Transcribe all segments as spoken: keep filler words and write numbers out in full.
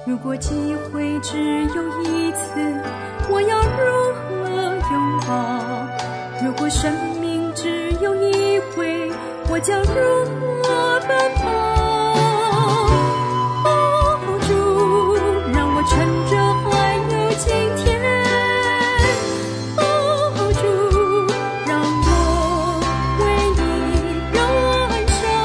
如果机会只有一次，我要如何拥抱？如果生命只有一回，我将如何奔跑？哦，主，让我趁着还有今天，哦，主，让我为你燃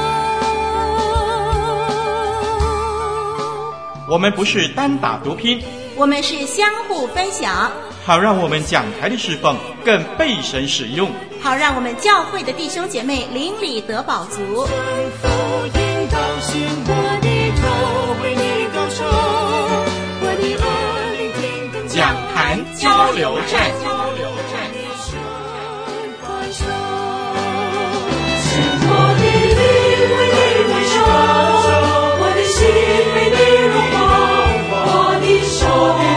烧。 我们不是单打独拼， 我们是相互分享， 好让我们讲台的侍奉更被神使用， 好让我们教会的弟兄姐妹邻里得饱足。 福音高兴我的头为你高唱，我的耳聆听更讲坛交流站。 我的灵为你燃烧，我的心为你融化，我的手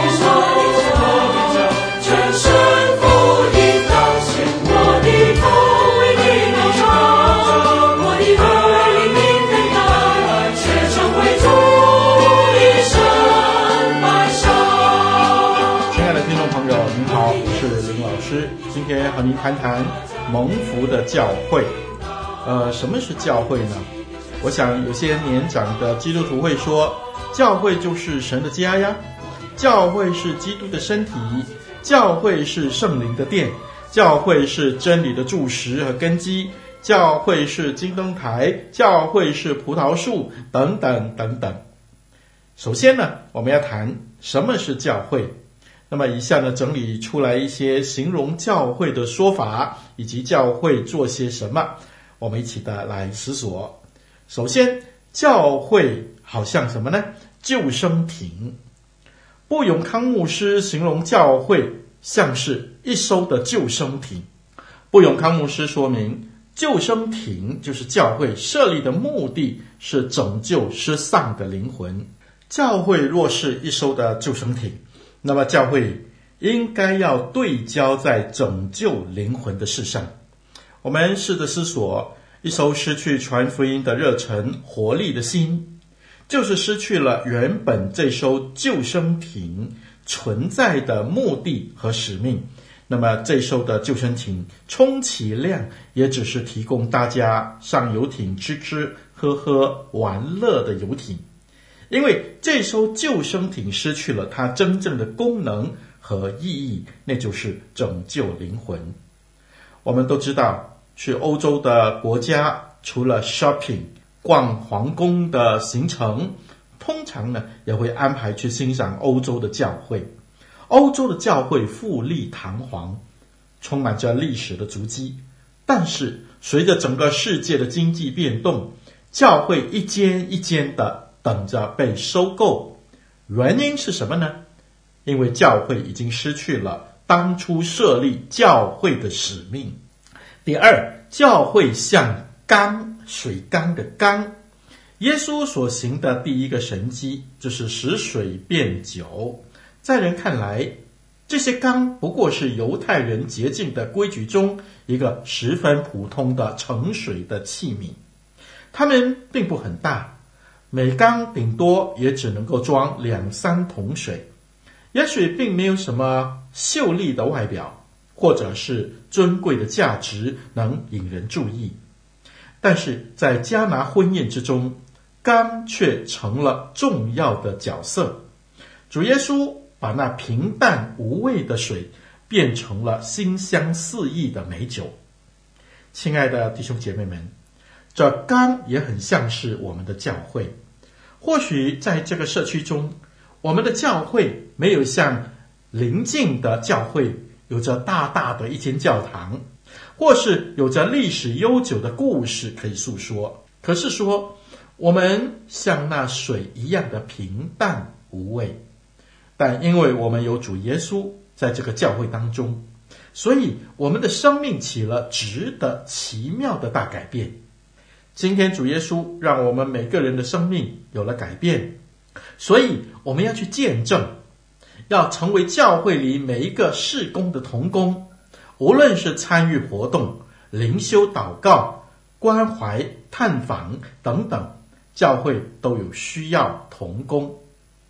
全身福音高兴，我的头为你高唱，我的耳聆听更大，写成为主一生白烧。 亲爱的听众朋友，您好，我是林老师，今天和您谈谈蒙福的教会。呃，什么是教会呢？我想有些年长的基督徒会说，教会就是神的家呀，教会是基督的身体，教会是圣灵的殿，教会是真理的柱石和根基，教会是金灯台，教会是葡萄树，等等等等。首先呢，我们要谈什么是教会。那么以下呢，整理出来一些形容教会的说法，以及教会做些什么，我们一起的来思索。首先，教会好像什么呢？救生艇。布永康牧师形容教会像是一艘的救生艇。布永康牧师说明，救生艇就是教会设立的目的是拯救失丧的灵魂。教会若是一艘的救生艇，那么教会应该要对焦在拯救灵魂的事上。我们试着思索，一艘失去传福音的热忱活力的心，就是失去了原本这艘救生艇存在的目的和使命。那么这艘的救生艇充其量也只是提供大家上游艇吃吃喝喝玩乐的游艇，因为这艘救生艇失去了它真正的功能和意义，那就是拯救灵魂。我们都知道，去欧洲的国家除了 shopping 逛皇宫的行程，通常呢也会安排去欣赏欧洲的教会。欧洲的教会富丽堂皇，充满着历史的足迹，但是随着整个世界的经济变动，教会一间一间的等着被收购。原因是什么呢？因为教会已经失去了当初设立教会的使命。第二，教会像缸，水缸的缸。耶稣所行的第一个神迹就是使水变酒。在人看来，这些缸不过是犹太人洁净的规矩中一个十分普通的盛水的器皿，它们并不很大，每缸顶多也只能够装两三桶水，也许并没有什么秀丽的外表，或者是尊贵的价值能引人注意。但是在迦拿婚宴之中，缸却成了重要的角色。主耶稣把那平淡无味的水变成了馨香四溢的美酒。亲爱的弟兄姐妹们，这缸也很像是我们的教会。或许在这个社区中，我们的教会没有像邻近的教会有着大大的一间教堂，或是有着历史悠久的故事可以诉说。可是说，我们像那水一样的平淡无味。但因为我们有主耶稣在这个教会当中，所以我们的生命起了质的奇妙的大改变。今天主耶稣让我们每个人的生命有了改变，所以我们要去见证，要成为教会里每一个事工的同工，无论是参与活动、灵修祷告、关怀、探访等等，教会都有需要同工。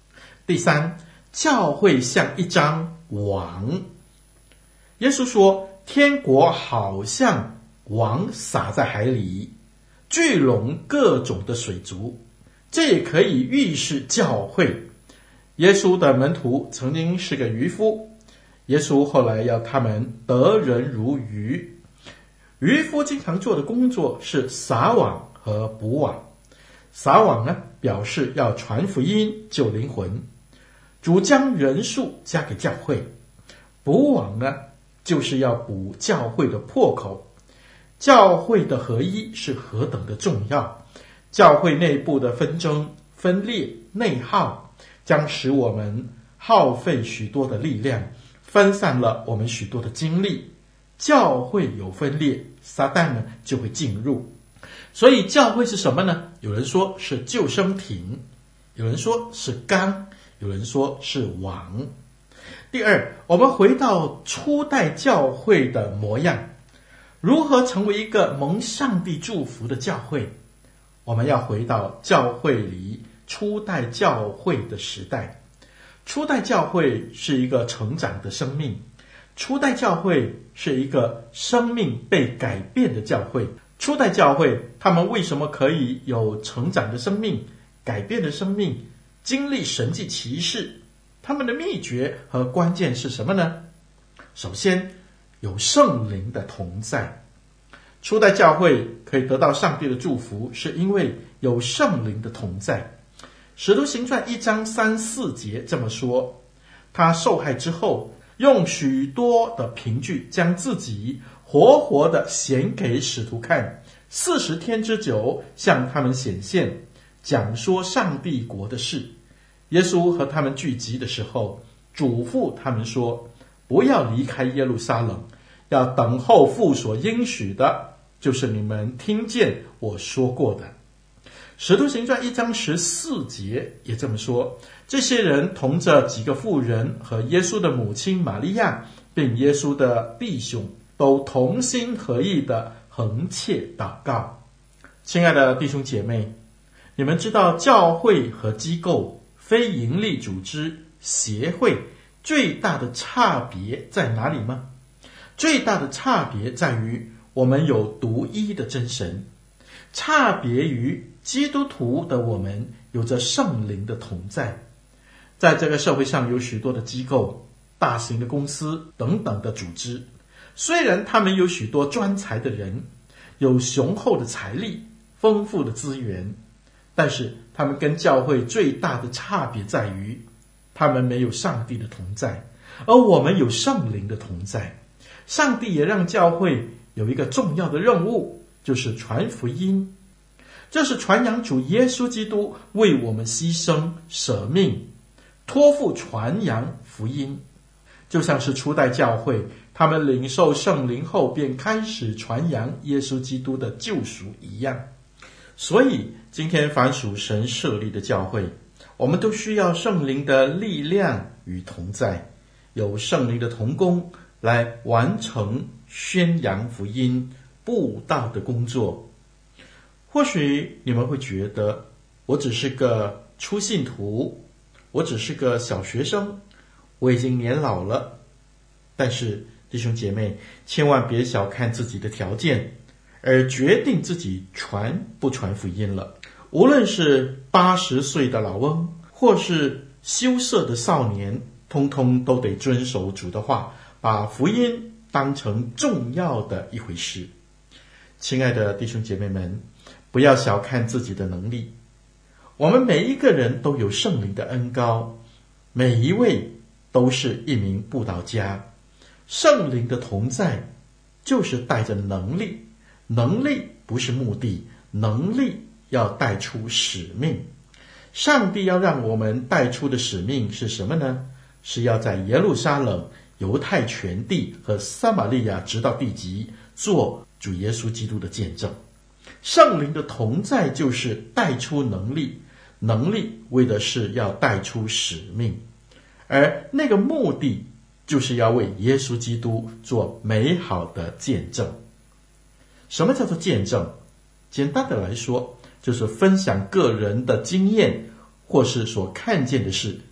第三，教会像一张网。耶稣说，天国好像网撒在海里，聚拢各种的水族，这也可以预示教会。耶稣的门徒曾经是个渔夫，耶稣后来要他们得人如鱼。渔夫经常做的工作是撒网和捕网。撒网呢，表示要传福音救灵魂，主将人数加给教会。捕网呢，就是要补教会的破口。教会的合一是何等的重要，教会内部的纷争、分裂、内耗将使我们耗费许多的力量，分散了我们许多的精力。教会有分裂，撒旦呢就会进入。所以教会是什么呢？有人说是救生艇，有人说是缸，有人说是网。第二，我们回到初代教会的模样，如何成为一个蒙上帝祝福的教会？我们要回到教会里初代教会的时代。初代教会是一个成长的生命，初代教会是一个生命被改变的教会。初代教会他们为什么可以有成长的生命、改变的生命、经历神迹奇事？他们的秘诀和关键是什么呢？首先，有圣灵的同在。初代教会可以得到上帝的祝福，是因为有圣灵的同在。使徒行传一章三四节这么说，他受害之后，用许多的凭据将自己活活的显给使徒看，四十天之久向他们显现，讲说上帝国的事。耶稣和他们聚集的时候，嘱咐他们说，不要离开耶路撒冷，要等候父所应许的，就是你们听见我说过的。使徒行传一章十四节也这么说，这些人同着几个妇人和耶稣的母亲玛利亚，并耶稣的弟兄，都同心合意的恒切祷告。亲爱的弟兄姐妹，你们知道教会和机构、非营利组织、协会最大的差别在哪里吗？最大的差别在于我们有独一的真神，差别于基督徒的我们有着圣灵的同在。在这个社会上有许多的机构、大型的公司等等的组织，虽然他们有许多专才的人，有雄厚的财力、丰富的资源，但是他们跟教会最大的差别在于，他们没有上帝的同在，而我们有圣灵的同在。上帝也让教会有一个重要的任务，就是传福音。这是传扬主耶稣基督为我们牺牲舍命，托付传扬福音。就像是初代教会，他们领受圣灵后便开始传扬耶稣基督的救赎一样。所以今天凡属神设立的教会，我们都需要圣灵的力量与同在，有圣灵的同工来完成宣扬福音布道的工作。或许你们会觉得，我只是个初信徒，我只是个小学生，我已经年老了。但是弟兄姐妹，千万别小看自己的条件，而决定自己传不传福音了。无论是八十岁的老翁，或是羞涩的少年，通通都得遵守主的话，把福音当成重要的一回事。亲爱的弟兄姐妹们，不要小看自己的能力。我们每一个人都有圣灵的恩膏，每一位都是一名布道家。圣灵的同在就是带着能力，能力不是目的，能力要带出使命。上帝要让我们带出的使命是什么呢？是要在耶路撒冷、犹太全地和撒玛利亚直到地极做主耶稣基督的见证。圣灵的同在就是带出能力，能力为的是要带出使命，而那个目的就是要为耶稣基督做美好的见证。什么叫做见证？简单的来说，就是分享个人的经验或是所看见的事，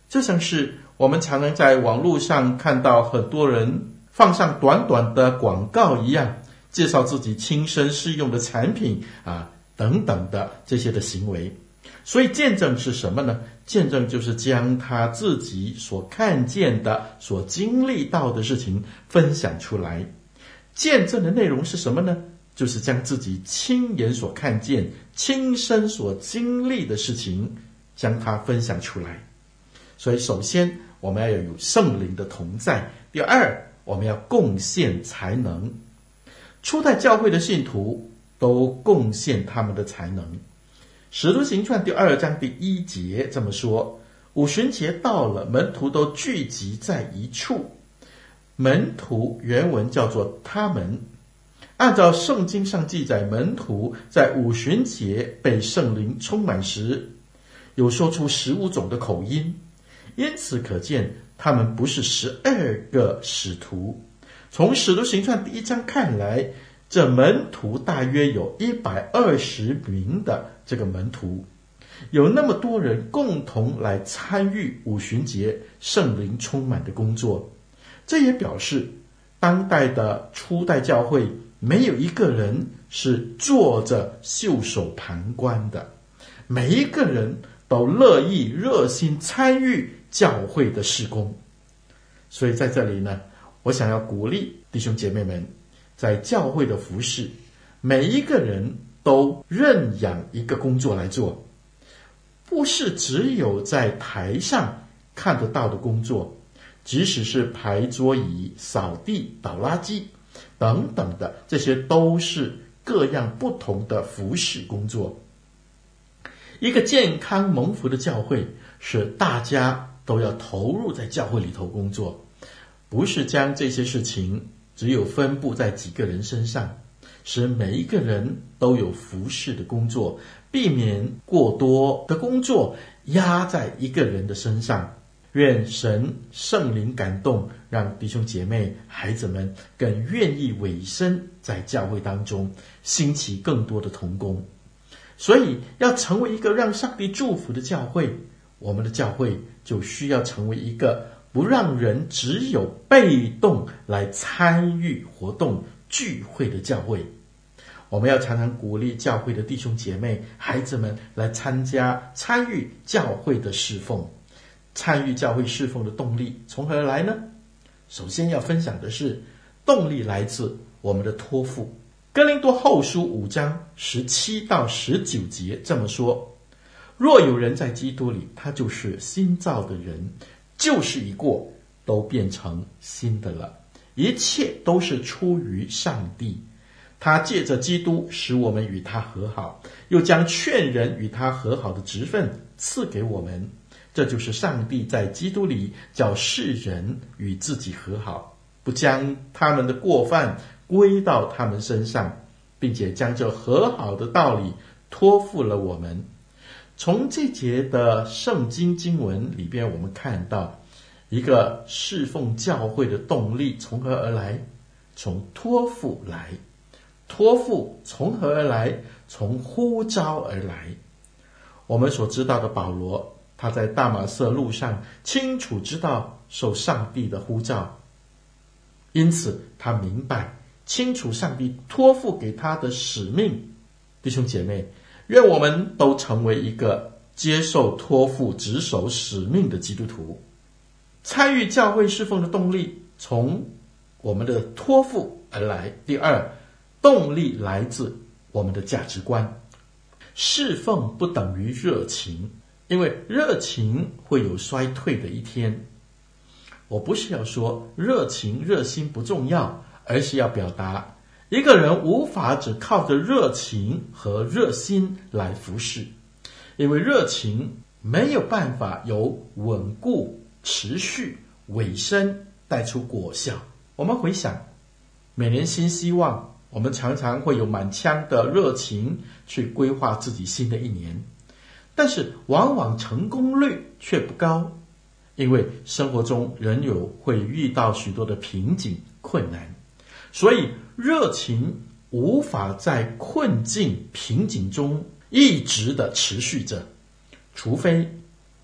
就像是我们常常在网络上看到很多人放上短短的广告一样，介绍自己亲身试用的产品啊等等的这些的行为。所以见证是什么呢？见证就是将他自己所看见的、所经历到的事情分享出来。见证的内容是什么呢？就是将自己亲眼所看见、亲身所经历的事情将它分享出来。所以首先我们要有圣灵的同在，第二我们要贡献才能。初代教会的信徒都贡献他们的才能。使徒行传第二章第一节这么说，五旬节到了，门徒都聚集在一处。门徒原文叫做他们，按照圣经上记载，门徒在五旬节被圣灵充满时，有说出十五种的口音，因此可见他们不是十二个使徒。从使徒行传第一章看来，这门徒大约有一百二十名的这个门徒，有那么多人共同来参与五旬节圣灵充满的工作。这也表示当代的初代教会没有一个人是坐着袖手旁观的，每一个人都乐意热心参与教会的事工。所以在这里呢，我想要鼓励弟兄姐妹们，在教会的服事，每一个人都认养一个工作来做，不是只有在台上看得到的工作，即使是排桌椅、扫地、倒垃圾等等的，这些都是各样不同的服事工作。一个健康蒙福的教会是大家都要投入在教会里头工作，不是将这些事情只有分布在几个人身上，使每一个人都有服事的工作，避免过多的工作压在一个人的身上。愿神圣灵感动，让弟兄姐妹孩子们更愿意委身在教会当中，兴起更多的同工。所以要成为一个让上帝祝福的教会，我们的教会就需要成为一个不让人只有被动来参与活动聚会的教会。我们要常常鼓励教会的弟兄姐妹孩子们来参加参与教会的侍奉。参与教会侍奉的动力从何而来呢？首先要分享的是，动力来自我们的托付。哥林多后书五章十七到十九节这么说，若有人在基督里，他就是新造的人，旧事已过，都变成新的了。一切都是出于上帝，他借着基督使我们与他和好，又将劝人与他和好的职分赐给我们。这就是上帝在基督里叫世人与自己和好，不将他们的过犯归到他们身上，并且将这和好的道理托付了我们。从这节的圣经经文里边，我们看到一个侍奉教会的动力从何而来？从托付来。托付从何而来？从呼召而来。我们所知道的保罗，他在大马色路上清楚知道受上帝的呼召，因此他明白清楚上帝托付给他的使命。弟兄姐妹，愿我们都成为一个接受托付、执守使命的基督徒。参与教会侍奉的动力从我们的托付而来。第二，动力来自我们的价值观。侍奉不等于热情，因为热情会有衰退的一天。我不是要说热情热心不重要，而是要表达一个人无法只靠着热情和热心来服侍，因为热情没有办法有稳固、持续、委身带出果效。我们回想每年新希望，我们常常会有满腔的热情去规划自己新的一年，但是往往成功率却不高，因为生活中仍有会遇到许多的瓶颈困难，所以热情无法在困境瓶颈中一直的持续着，除非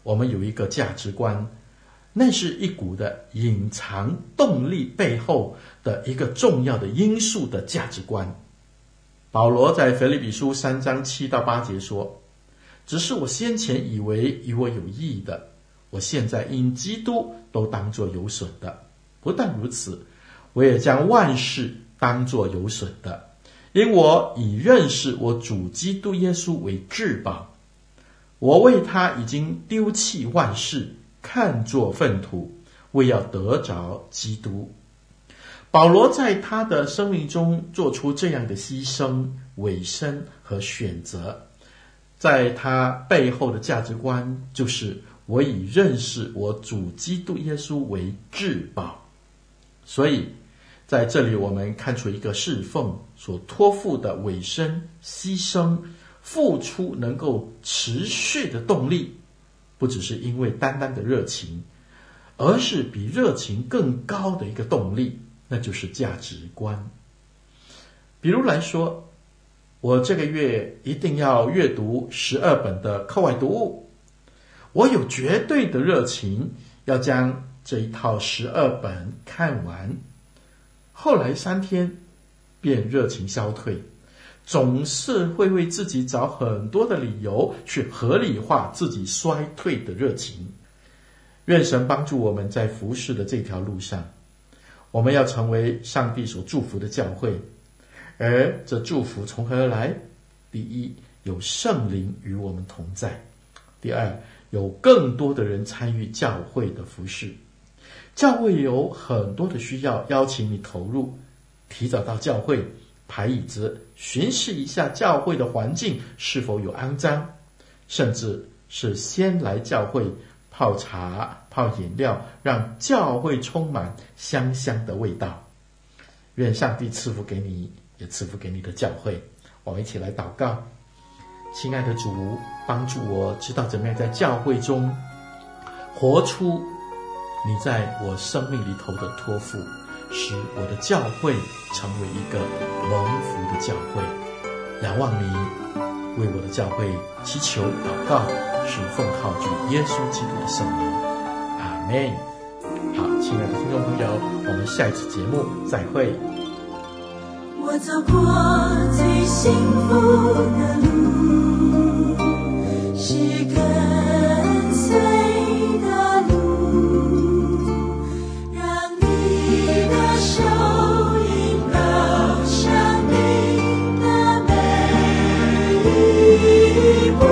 我们有一个价值观，那是一股的隐藏动力背后的一个重要的因素的价值观。保罗在腓立比书三章七到八节说，只是我先前以为与我有益的，我现在因基督都当作有损的。不但如此，我也将万事当作有损的，因我以认识我主基督耶稣为至宝。我为他已经丢弃万事，看作粪土，为要得着基督。保罗在他的生命中做出这样的牺牲、委身和选择，在他背后的价值观就是我以认识我主基督耶稣为至宝。所以在这里我们看出一个侍奉所托付的委身、牺牲、付出能够持续的动力，不只是因为单单的热情，而是比热情更高的一个动力，那就是价值观。比如来说，我这个月一定要阅读十二本的课外读物，我有绝对的热情要将这一套十二本看完。后来三天便热情消退，总是会为自己找很多的理由去合理化自己衰退的热情。愿神帮助我们在服事的这条路上，我们要成为上帝所祝福的教会。而这祝福从何而来？第一，有圣灵与我们同在；第二，有更多的人参与教会的服事。教会有很多的需要，邀请你投入，提早到教会排椅子，巡视一下教会的环境是否有肮脏，甚至是先来教会泡茶、泡饮料，让教会充满香香的味道。愿上帝赐福给你，也赐福给你的教会。我们一起来祷告。亲爱的主，帮助我知道怎么样在教会中活出你在我生命里头的托付，使我的教会成为一个蒙福的教会。仰望你，为我的教会祈求祷告，是奉靠主耶稣基督的圣名。阿们。好，亲爱的听众朋友，我们下一次节目再会。 我走过最幸福的路，是跟随的路，让你的手引导生命的每一步。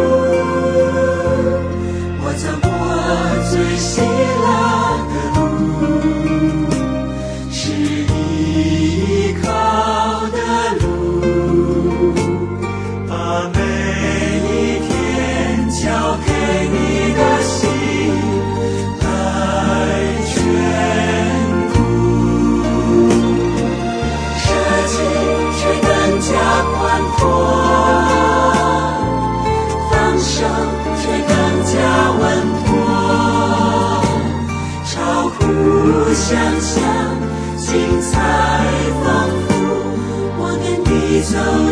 我走过最喜乐的路，是依靠的路，把每一天交给你的心来眷顾，舍己却更加宽阔，放手却更加稳妥，超乎想象，精彩丰富，我跟你走